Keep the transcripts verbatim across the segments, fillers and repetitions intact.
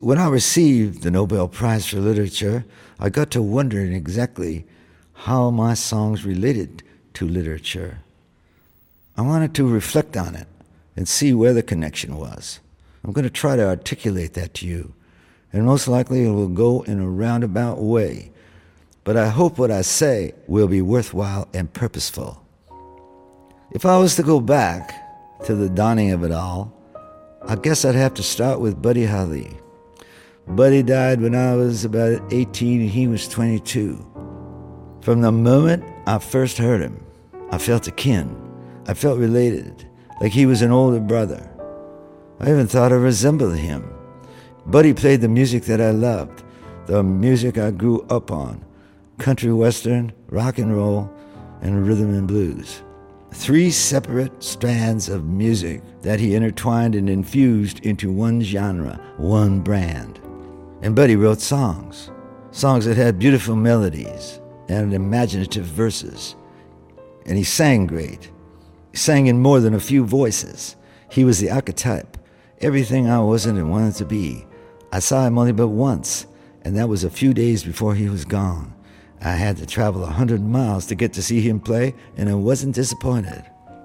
When I received the Nobel Prize for Literature, I got to wondering exactly how my songs related to literature. I wanted to reflect on it and see where the connection was. I'm going to try to articulate that to you, and most likely it will go in a roundabout way, but I hope what I say will be worthwhile and purposeful. If I was to go back to the dawning of it all, I guess I'd have to start with Buddy Holly. Buddy died when I was about eighteen and he was twenty-two. From the moment I first heard him, I felt akin. I felt related, like he was an older brother. I even thought I resembled him. Buddy played the music that I loved, the music I grew up on, country western, rock and roll, and rhythm and blues. Three separate strands of music that he intertwined and infused into one genre, one brand. And Buddy wrote songs, songs that had beautiful melodies and imaginative verses. And he sang great. He sang in more than a few voices. He was the archetype, everything I wasn't and wanted to be. I saw him only but once, and that was a few days before he was gone. I had to travel a hundred miles to get to see him play, and I wasn't disappointed.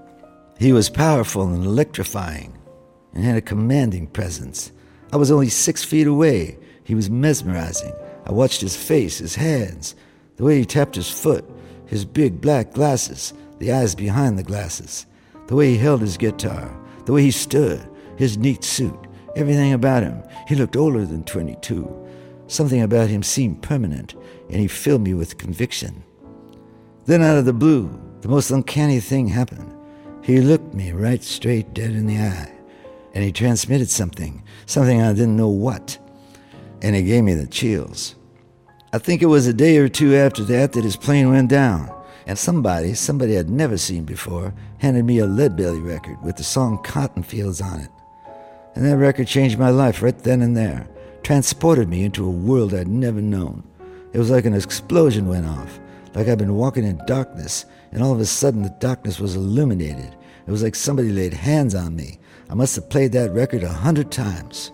He was powerful and electrifying, and had a commanding presence. I was only six feet away. He was mesmerizing. I watched his face, his hands, the way he tapped his foot, his big black glasses, the eyes behind the glasses, the way he held his guitar, the way he stood, his neat suit, everything about him. He looked older than twenty-two. Something about him seemed permanent, and he filled me with conviction. Then out of the blue, the most uncanny thing happened. He looked me right straight dead in the eye, and he transmitted something, something I didn't know what, and it gave me the chills. I think it was a day or two after that that his plane went down, and somebody, somebody I'd never seen before, handed me a Leadbelly record with the song Cotton Fields on it. And that record changed my life right then and there, transported me into a world I'd never known. It was like an explosion went off, like I'd been walking in darkness, and all of a sudden the darkness was illuminated. It was like somebody laid hands on me. I must have played that record a hundred times.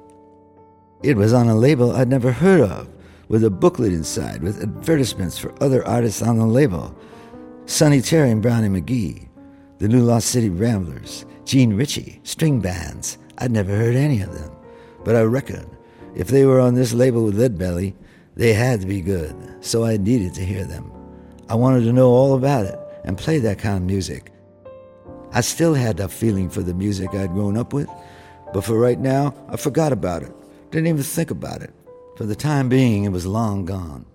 It was on a label I'd never heard of, with a booklet inside with advertisements for other artists on the label. Sonny Terry and Brownie McGhee, the New Lost City Ramblers, Gene Ritchie, string bands. I'd never heard any of them, but I reckoned if they were on this label with Leadbelly, they had to be good, so I needed to hear them. I wanted to know all about it and play that kind of music. I still had that feeling for the music I'd grown up with, but for right now, I forgot about it. Didn't even think about it. For the time being, it was long gone.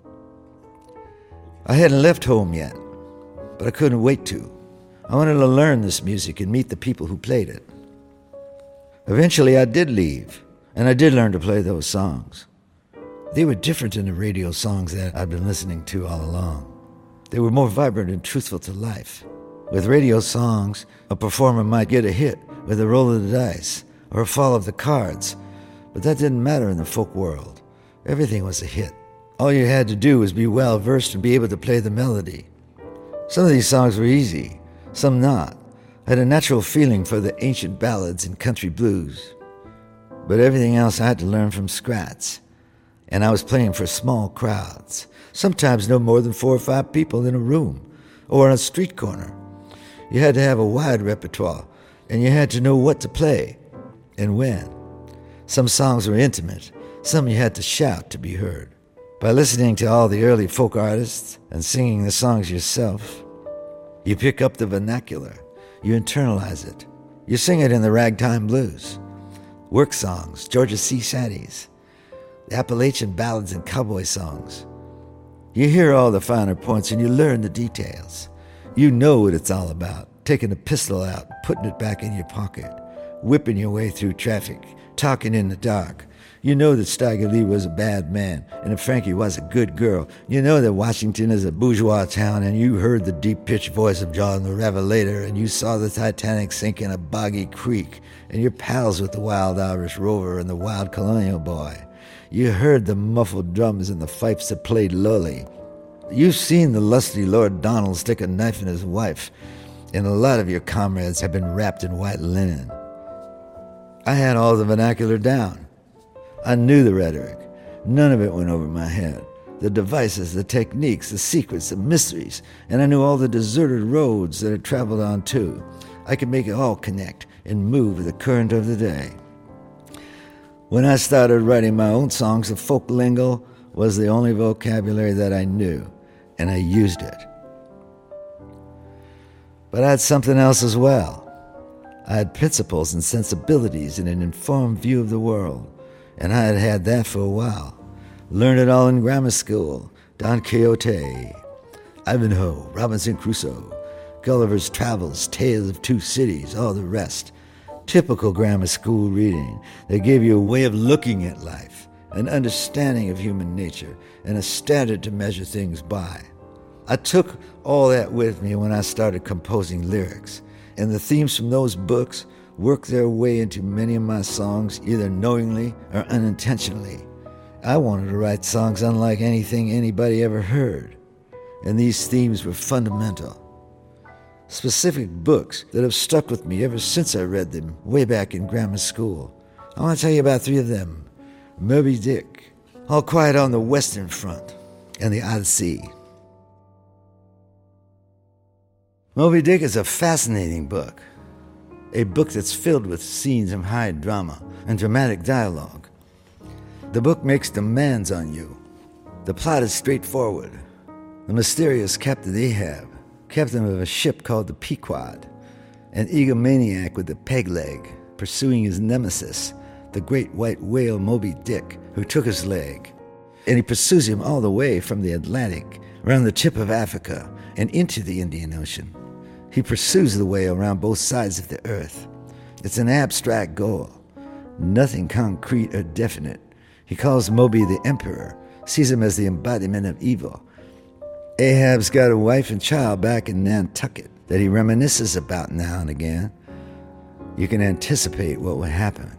I hadn't left home yet, but I couldn't wait to. I wanted to learn this music and meet the people who played it. Eventually, I did leave, and I did learn to play those songs. They were different than the radio songs that I'd been listening to all along. They were more vibrant and truthful to life. With radio songs, a performer might get a hit with a roll of the dice or a fall of the cards, but that didn't matter in the folk world. Everything was a hit. All you had to do was be well-versed and be able to play the melody. Some of these songs were easy, some not. I had a natural feeling for the ancient ballads and country blues. But everything else I had to learn from scratch. And I was playing for small crowds, sometimes no more than four or five people in a room or on a street corner. You had to have a wide repertoire, and you had to know what to play and when. Some songs were intimate, some you had to shout to be heard. By listening to all the early folk artists and singing the songs yourself, you pick up the vernacular, you internalize it. You sing it in the ragtime blues, work songs, Georgia Sea Shanties, the Appalachian ballads and cowboy songs. You hear all the finer points and you learn the details. You know what it's all about, taking a pistol out, putting it back in your pocket, whipping your way through traffic, talking in the dark. You know that Stagger Lee was a bad man and that Frankie was a good girl. You know that Washington is a bourgeois town, and you heard the deep-pitched voice of John the Revelator, and you saw the Titanic sink in a boggy creek, and you're pals with the wild Irish rover and the wild colonial boy. You heard the muffled drums and the fifes that played lully. You've seen the lusty Lord Donald stick a knife in his wife, and a lot of your comrades have been wrapped in white linen. I had all the vernacular down. I knew the rhetoric. None of it went over my head. The devices, the techniques, the secrets, the mysteries, and I knew all the deserted roads that I traveled on too. I could make it all connect and move with the current of the day. When I started writing my own songs, the folk lingo was the only vocabulary that I knew, and I used it. But I had something else as well. I had principles and sensibilities and an informed view of the world, and I had had that for a while. Learned it all in grammar school. Don Quixote, Ivanhoe, Robinson Crusoe, Gulliver's Travels, Tales of Two Cities, all the rest. Typical grammar school reading. They gave you a way of looking at life, an understanding of human nature, and a standard to measure things by. I took all that with me when I started composing lyrics, and the themes from those books worked their way into many of my songs, either knowingly or unintentionally. I wanted to write songs unlike anything anybody ever heard, and these themes were fundamental. Specific books that have stuck with me ever since I read them way back in grammar school. I want to tell you about three of them. Moby Dick, All Quiet on the Western Front, and The Odyssey. Moby Dick is a fascinating book, a book that's filled with scenes of high drama and dramatic dialogue. The book makes demands on you. The plot is straightforward. The mysterious Captain Ahab, captain of a ship called the Pequod, an egomaniac with a peg leg, pursuing his nemesis, the great white whale Moby Dick, who took his leg. And he pursues him all the way from the Atlantic, around the tip of Africa, and into the Indian Ocean. He pursues the whale around both sides of the earth. It's an abstract goal, nothing concrete or definite. He calls Moby the Emperor, sees him as the embodiment of evil. Ahab's got a wife and child back in Nantucket that he reminisces about now and again. You can anticipate what would happen.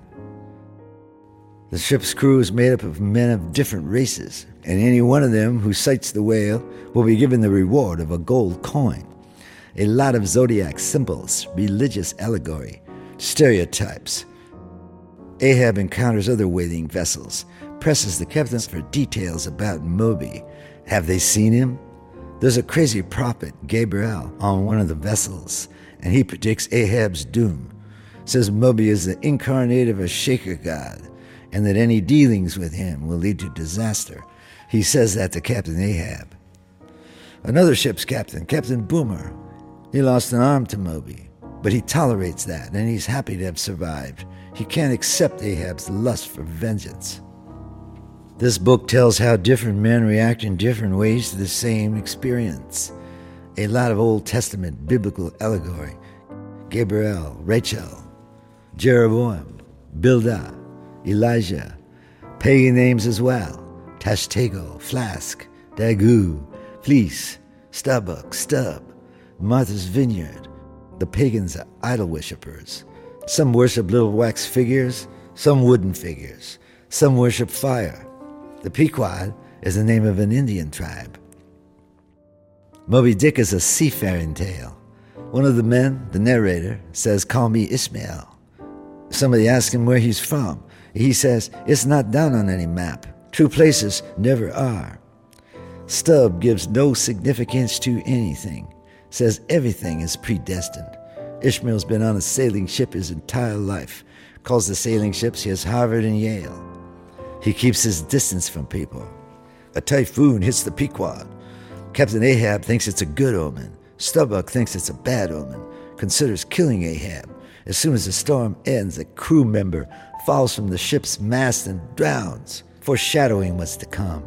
The ship's crew is made up of men of different races, and any one of them who sights the whale will be given the reward of a gold coin. A lot of zodiac symbols, religious allegory, stereotypes. Ahab encounters other whaling vessels, presses the captains for details about Moby. Have they seen him? There's a crazy prophet, Gabriel, on one of the vessels, and he predicts Ahab's doom. Says Moby is the incarnate of a shaker god, and that any dealings with him will lead to disaster. He says that to Captain Ahab. Another ship's captain, Captain Boomer, he lost an arm to Moby, but he tolerates that, and he's happy to have survived. He can't accept Ahab's lust for vengeance. This book tells how different men react in different ways to the same experience. A lot of Old Testament biblical allegory. Gabriel, Rachel, Jeroboam, Bildah, Elijah. Pagan names as well. Tashtego, Flask, Dagu, Fleece, Starbuck, Stub, Martha's Vineyard. The pagans are idol worshippers. Some worship little wax figures, some wooden figures. Some worship fire. The Pequod is the name of an Indian tribe. Moby Dick is a seafaring tale. One of the men, the narrator, says, "Call me Ishmael." Somebody asks him where he's from. He says, "It's not down on any map. True places never are." Stubb gives no significance to anything. Says everything is predestined. Ishmael's been on a sailing ship his entire life. Calls the sailing ships his Harvard and Yale. He keeps his distance from people. A typhoon hits the Pequod. Captain Ahab thinks it's a good omen. Starbuck thinks it's a bad omen, considers killing Ahab. As soon as the storm ends, a crew member falls from the ship's mast and drowns, foreshadowing what's to come.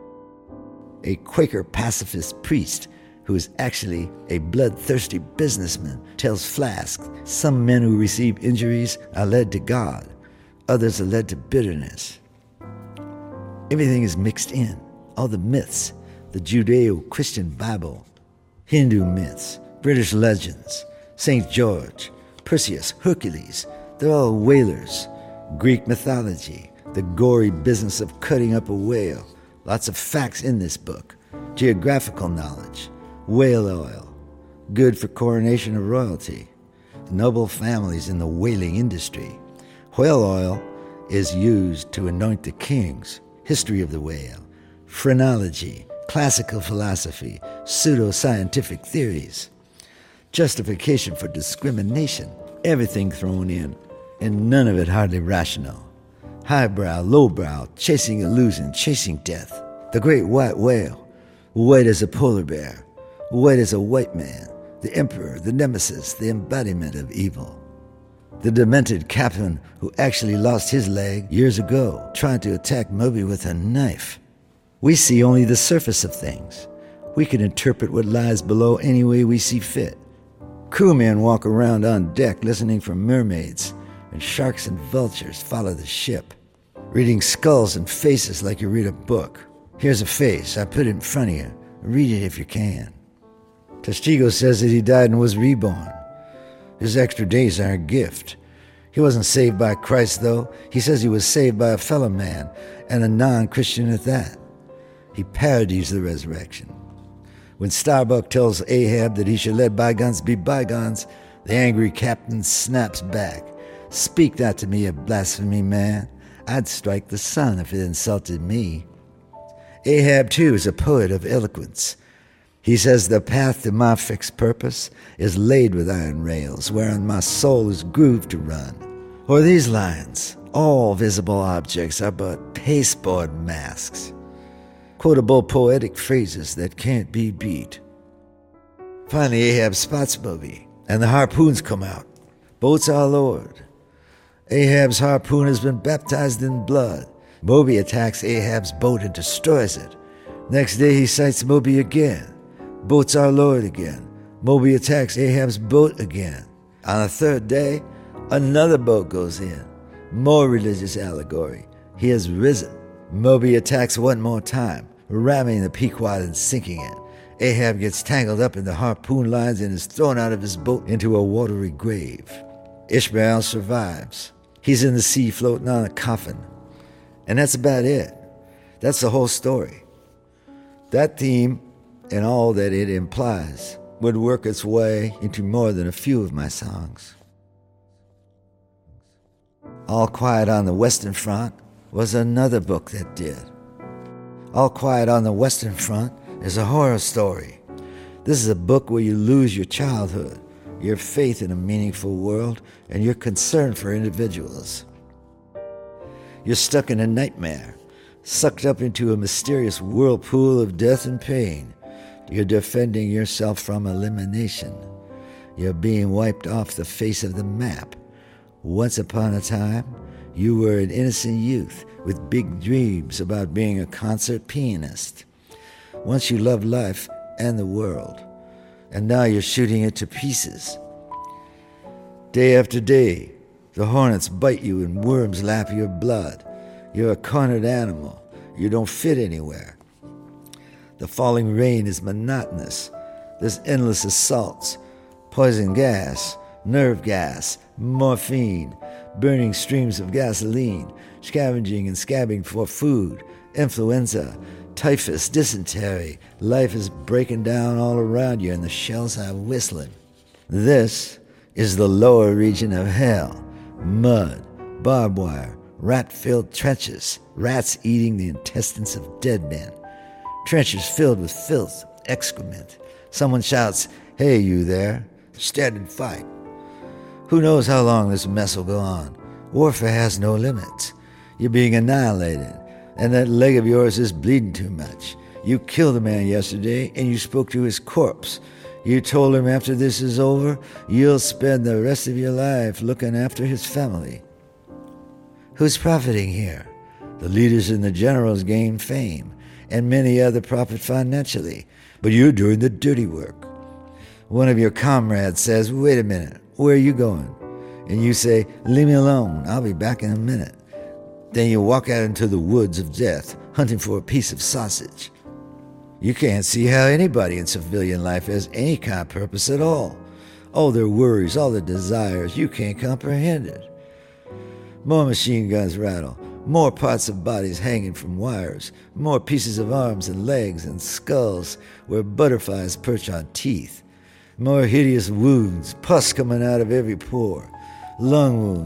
A Quaker pacifist priest, who is actually a bloodthirsty businessman, tells Flask some men who receive injuries are led to God, others are led to bitterness. Everything is mixed in, all the myths, the Judeo-Christian Bible, Hindu myths, British legends, Saint George, Perseus, Hercules, they're all whalers. Greek mythology, the gory business of cutting up a whale. Lots of facts in this book. Geographical knowledge, whale oil, good for coronation of royalty, noble families in the whaling industry. Whale oil is used to anoint the kings. History of the whale, phrenology, classical philosophy, pseudo-scientific theories, justification for discrimination, everything thrown in, and none of it hardly rational. Highbrow, lowbrow, chasing illusion, chasing death. The great white whale, white as a polar bear, white as a white man, the emperor, the nemesis, the embodiment of evil. The demented captain who actually lost his leg years ago trying to attack Moby with a knife. We see only the surface of things. We can interpret what lies below any way we see fit. Crewmen walk around on deck listening for mermaids, and sharks and vultures follow the ship, reading skulls and faces like you read a book. Here's a face. I put it in front of you. Read it if you can. Testigo says that he died and was reborn. His extra days are a gift. He wasn't saved by Christ, though. He says he was saved by a fellow man, and a non-Christian at that. He parodies the resurrection. When Starbuck tells Ahab that he should let bygones be bygones, the angry captain snaps back. Speak not to me of blasphemy, man. I'd strike the sun if it insulted me. Ahab, too, is a poet of eloquence. He says the path to my fixed purpose is laid with iron rails, whereon my soul is grooved to run. Or these lines, all visible objects are but pasteboard masks. Quotable poetic phrases that can't be beat. Finally, Ahab spots Moby, and the harpoons come out. Boats are lowered. Ahab's harpoon has been baptized in blood. Moby attacks Ahab's boat and destroys it. Next day, he sights Moby again. Boats are lowered again. Moby attacks Ahab's boat again. On the third day, another boat goes in. More religious allegory. He has risen. Moby attacks one more time, ramming the Pequod and sinking it. Ahab gets tangled up in the harpoon lines and is thrown out of his boat into a watery grave. Ishmael survives. He's in the sea floating on a coffin. And that's about it. That's the whole story. That theme and all that it implies would work its way into more than a few of my songs. All Quiet on the Western Front was another book that did. All Quiet on the Western Front is a horror story. This is a book where you lose your childhood, your faith in a meaningful world, and your concern for individuals. You're stuck in a nightmare, sucked up into a mysterious whirlpool of death and pain. You're defending yourself from elimination. You're being wiped off the face of the map. Once upon a time, you were an innocent youth with big dreams about being a concert pianist. Once you loved life and the world, and now you're shooting it to pieces. Day after day, the hornets bite you and worms lap your blood. You're a cornered animal. You don't fit anywhere. The falling rain is monotonous. There's endless assaults, poison gas, nerve gas, morphine, burning streams of gasoline, scavenging and scabbing for food, influenza, typhus, dysentery. Life is breaking down all around you and the shells are whistling. This is the lower region of hell. Mud, barbed wire, rat-filled trenches, rats eating the intestines of dead men. Trenches filled with filth, excrement. Someone shouts, "Hey, you there, stand and fight." Who knows how long this mess will go on? Warfare has no limits. You're being annihilated, and that leg of yours is bleeding too much. You killed a man yesterday, and you spoke to his corpse. You told him after this is over, you'll spend the rest of your life looking after his family. Who's profiting here? The leaders and the generals gain fame, and many other profit financially, but you're doing the dirty work. One of your comrades says, "Wait a minute, where are you going?" And you say, "Leave me alone, I'll be back in a minute." Then you walk out into the woods of death, hunting for a piece of sausage. You can't see how anybody in civilian life has any kind of purpose at all. All their worries, all their desires, you can't comprehend it. More machine guns rattle, more parts of bodies hanging from wires, more pieces of arms and legs and skulls where butterflies perch on teeth, more hideous wounds, pus coming out of every pore, lung wounds,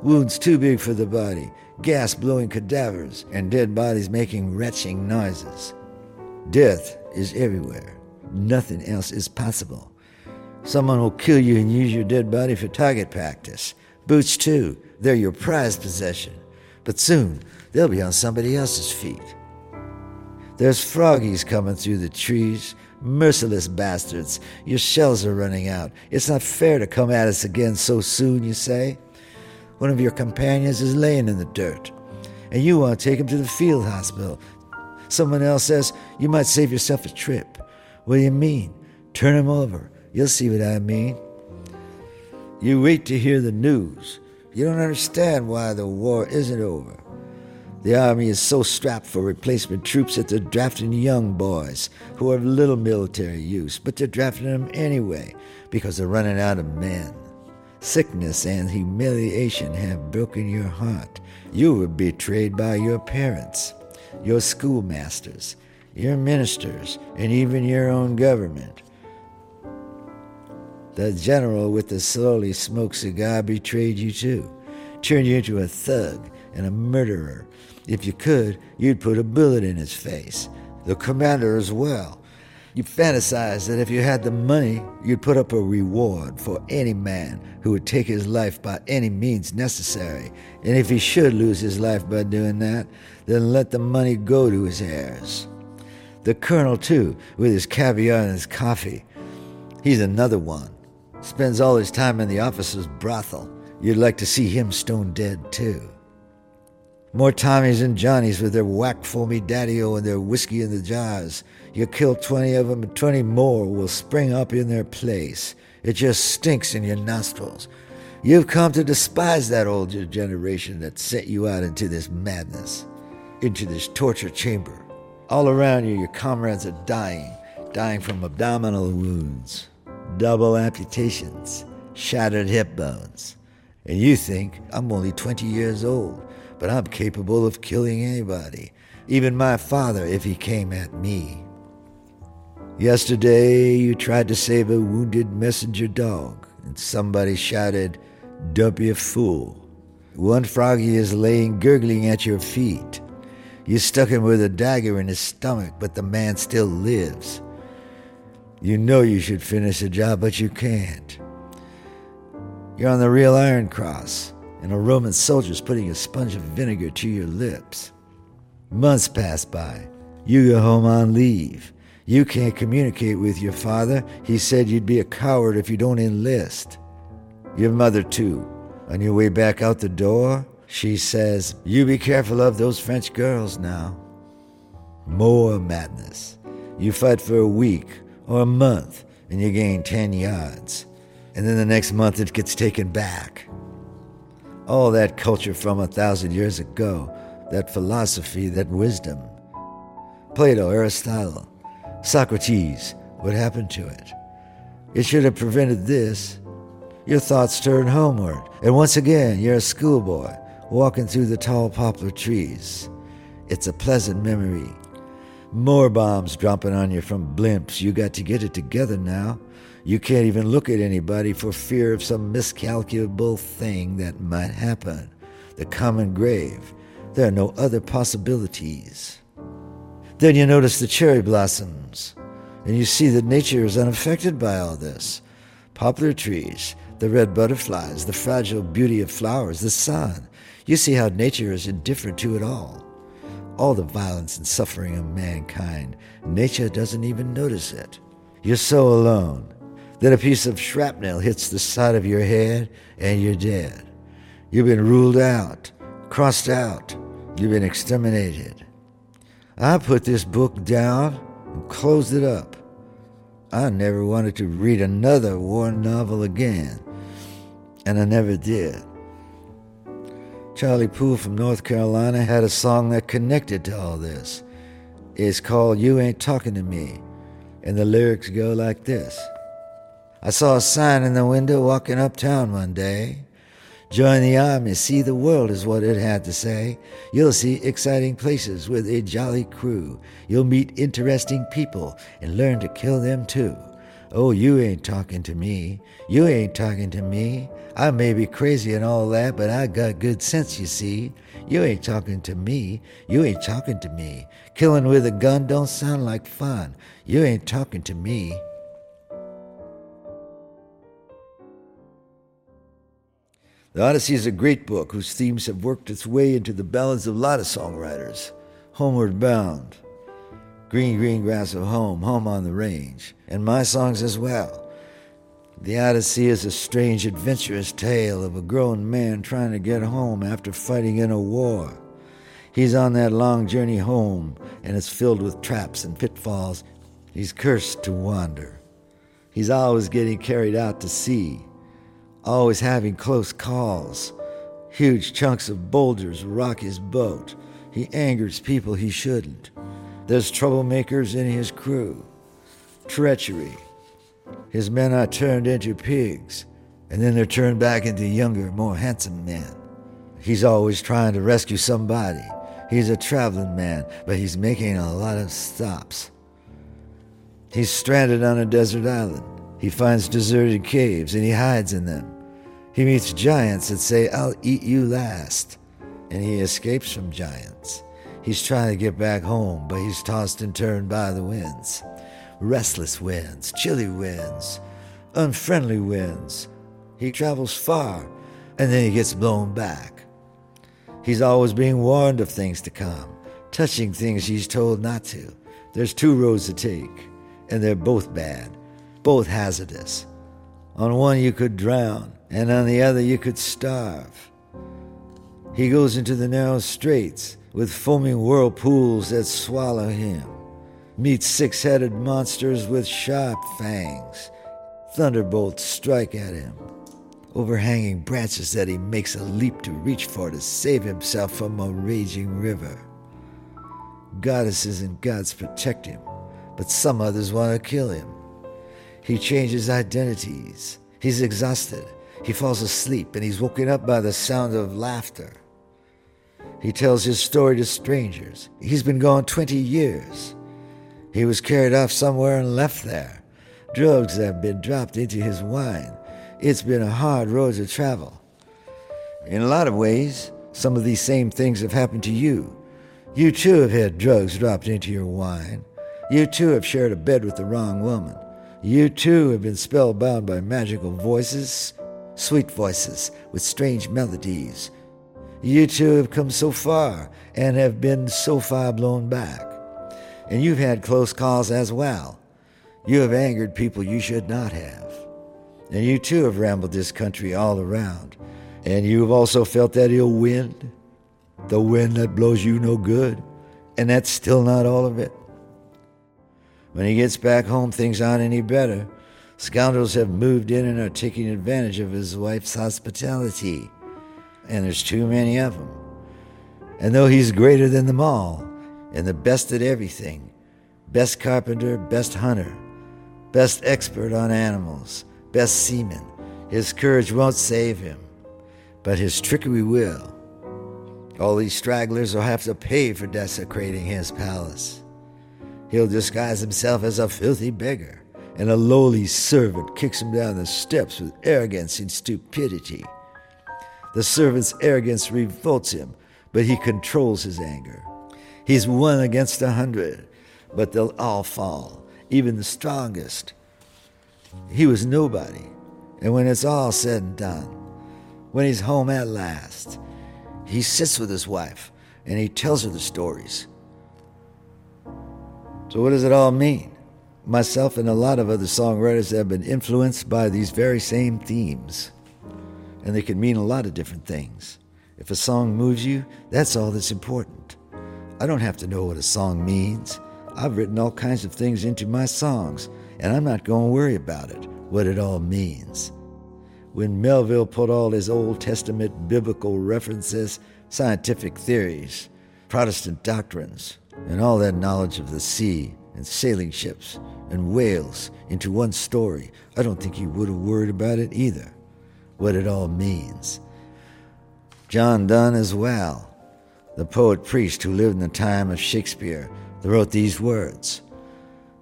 wounds too big for the body, gas blowing cadavers, and dead bodies making retching noises. Death is everywhere. Nothing else is possible. Someone will kill you and use your dead body for target practice. Boots, too. They're your prized possession. But soon, they'll be on somebody else's feet. There's froggies coming through the trees. Merciless bastards. Your shells are running out. It's not fair to come at us again so soon, you say. One of your companions is laying in the dirt, and you want to take him to the field hospital. Someone else says you might save yourself a trip. What do you mean? Turn him over. You'll see what I mean. You wait to hear the news. You don't understand why the war isn't over. The army is so strapped for replacement troops that they're drafting young boys who have little military use, but they're drafting them anyway because they're running out of men. Sickness and humiliation have broken your heart. You were betrayed by your parents, your schoolmasters, your ministers, and even your own government. The general with the slowly smoked cigar betrayed you too, turned you into a thug and a murderer. If you could, you'd put a bullet in his face. The commander as well. You fantasized that if you had the money, you'd put up a reward for any man who would take his life by any means necessary. And if he should lose his life by doing that, then let the money go to his heirs. The colonel, too, with his caviar and his coffee. He's another one. Spends all his time in the officer's brothel. You'd like to see him stone dead, too. More Tommies and Johnnies with their whack foamy daddy-o and their whiskey in the jars. You kill twenty of them and twenty more will spring up in their place. It just stinks in your nostrils. You've come to despise that older generation that sent you out into this madness, into this torture chamber. All around you, your comrades are dying, dying from abdominal wounds, double amputations, shattered hip bones. And you think, I'm only twenty years old. But I'm capable of killing anybody, even my father if he came at me. Yesterday, you tried to save a wounded messenger dog, and somebody shouted, "Don't be a fool." One froggy is laying gurgling at your feet. You stuck him with a dagger in his stomach, but the man still lives. You know you should finish the job, but you can't. You're on the real Iron Cross, and a Roman soldier's putting a sponge of vinegar to your lips. Months pass by. You go home on leave. You can't communicate with your father. He said you'd be a coward if you don't enlist. Your mother, too. On your way back out the door, she says, you be careful of those French girls now. More madness. You fight for a week or a month, and you gain ten yards. And then the next month it gets taken back. All that culture from a thousand years ago, that philosophy, that wisdom. Plato, Aristotle, Socrates, what happened to it? It should have prevented this. Your thoughts turn homeward, and once again you're a schoolboy walking through the tall poplar trees. It's a pleasant memory. More bombs dropping on you from blimps. You got to get it together now. You can't even look at anybody for fear of some miscalculable thing that might happen. The common grave. There are no other possibilities. Then you notice the cherry blossoms, and you see that nature is unaffected by all this. Poplar trees, the red butterflies, the fragile beauty of flowers, the sun. You see how nature is indifferent to it all. All the violence and suffering of mankind, nature doesn't even notice it. You're so alone. Then a piece of shrapnel hits the side of your head, and you're dead. You've been ruled out, crossed out. You've been exterminated. I put this book down and closed it up. I never wanted to read another war novel again, and I never did. Charlie Poole from North Carolina had a song that connected to all this. It's called You Ain't Talking to Me, and the lyrics go like this. I saw a sign in the window walking uptown one day. Join the army, see the world is what it had to say. You'll see exciting places with a jolly crew. You'll meet interesting people and learn to kill them too. Oh, you ain't talking to me. You ain't talking to me. I may be crazy and all that, but I got good sense, you see. You ain't talking to me. You ain't talking to me. Killing with a gun don't sound like fun. You ain't talking to me. The Odyssey is a great book whose themes have worked its way into the ballads of a lot of songwriters. Homeward Bound, Green, Green Grass of Home, Home on the Range, and my songs as well. The Odyssey is a strange, adventurous tale of a grown man trying to get home after fighting in a war. He's on that long journey home, and it's filled with traps and pitfalls. He's cursed to wander. He's always getting carried out to sea, always having close calls. Huge chunks of boulders rock his boat. He angers people he shouldn't. There's troublemakers in his crew. Treachery. His men are turned into pigs, and then they're turned back into younger, more handsome men. He's always trying to rescue somebody. He's a traveling man, but he's making a lot of stops. He's stranded on a desert island. He finds deserted caves, and he hides in them. He meets giants that say, "I'll eat you last." And he escapes from giants. He's trying to get back home, but he's tossed and turned by the winds. Restless winds, chilly winds, unfriendly winds. He travels far, and then he gets blown back. He's always being warned of things to come, touching things he's told not to. There's two roads to take, and they're both bad, both hazardous. On one you could drown, and on the other you could starve. He goes into the narrow straits with foaming whirlpools that swallow him, meets six-headed monsters with sharp fangs. Thunderbolts strike at him, overhanging branches that he makes a leap to reach for to save himself from a raging river. Goddesses and gods protect him, but some others want to kill him. He changes identities. He's exhausted. He falls asleep, and he's woken up by the sound of laughter. He tells his story to strangers. He's been gone twenty years. He was carried off somewhere and left there. Drugs have been dropped into his wine. It's been a hard road to travel. In a lot of ways, some of these same things have happened to you. You too have had drugs dropped into your wine. You too have shared a bed with the wrong woman. You too have been spellbound by magical voices, sweet voices with strange melodies. You too have come so far and have been so far blown back. And you've had close calls as well. You have angered people you should not have. And you too have rambled this country all around. And you've also felt that ill wind, the wind that blows you no good. And that's still not all of it. When he gets back home, things aren't any better. Scoundrels have moved in and are taking advantage of his wife's hospitality. And there's too many of them. And though he's greater than them all, and the best at everything, best carpenter, best hunter, best expert on animals, best seaman, his courage won't save him, but his trickery will. All these stragglers will have to pay for desecrating his palace. He'll disguise himself as a filthy beggar, and a lowly servant kicks him down the steps with arrogance and stupidity. The servant's arrogance revolts him, but he controls his anger. He's one against a hundred, but they'll all fall, even the strongest. He was nobody, and when it's all said and done, when he's home at last, he sits with his wife, and he tells her the stories. So what does it all mean? Myself and a lot of other songwriters have been influenced by these very same themes. And they can mean a lot of different things. If a song moves you, that's all that's important. I don't have to know what a song means. I've written all kinds of things into my songs, and I'm not going to worry about it, what it all means. When Melville put all his Old Testament biblical references, scientific theories, Protestant doctrines, and all that knowledge of the sea and sailing ships and whales into one story, I don't think he would have worried about it either, what it all means. John Donne as well, the poet-priest who lived in the time of Shakespeare, wrote these words: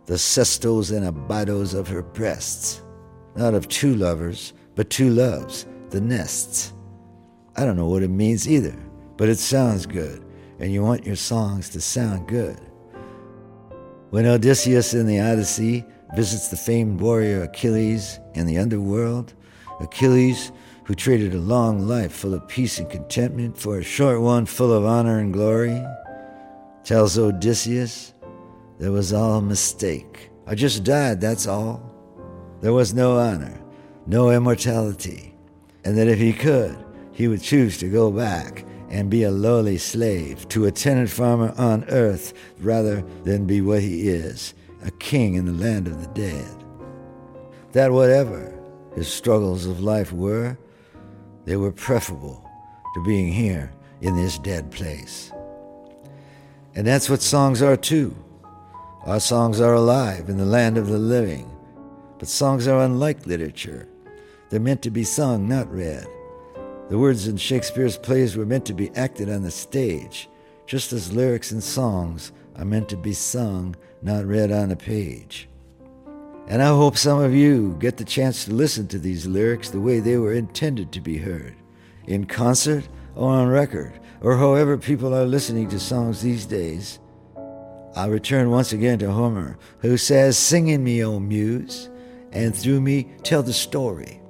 the cestos and abidos of her breasts, not of two lovers, but two loves, the nests. I don't know what it means either, but it sounds good, and you want your songs to sound good. When Odysseus in the Odyssey visits the famed warrior Achilles in the underworld, Achilles, who traded a long life full of peace and contentment for a short one full of honor and glory, tells Odysseus, there was all a mistake. I just died, that's all. There was no honor, no immortality, and that if he could, he would choose to go back and be a lowly slave to a tenant farmer on earth rather than be what he is, a king in the land of the dead. That whatever his struggles of life were, they were preferable to being here in this dead place. And that's what songs are too. Our songs are alive in the land of the living, but songs are unlike literature. They're meant to be sung, not read. The words in Shakespeare's plays were meant to be acted on the stage, just as lyrics in songs are meant to be sung, not read on a page. And I hope some of you get the chance to listen to these lyrics the way they were intended to be heard, in concert or on record, or however people are listening to songs these days. I return once again to Homer, who says, sing in me, O muse, and through me tell the story.